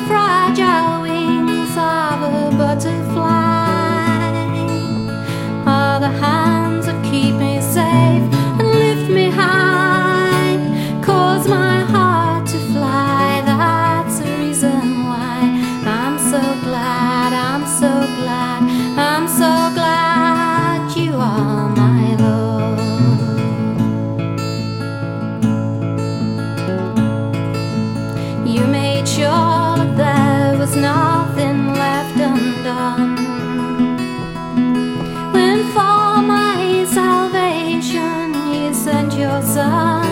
fragile wings of a butterfly are the hands that keep me safe and lift me high, cause my heart to fly. That's the reason why I'm so glad, I'm so glad, I'm so glad you are my love. You made sure that there was nothing left undone, when for my salvation you sent your son.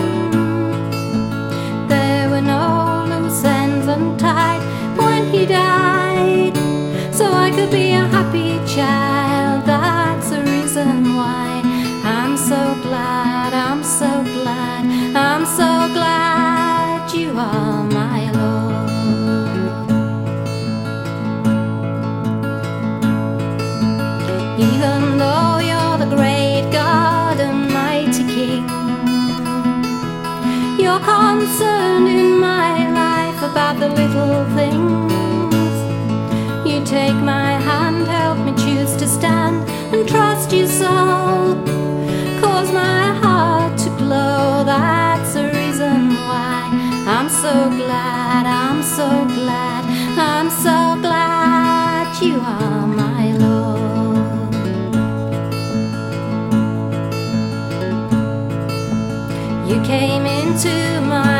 There were no loose ends untied when he died, so I could be a happy child. That's the reason why I'm so glad, I'm so glad, I'm so glad you are my Lord. Even though you're the great God and mighty King, you're concerned in my life about the little things. You take my hand, help me choose to stand and trust you so, cause my heart to glow. That's the reason why I'm so glad, I'm so glad, I'm so glad you are my Lord. You came into my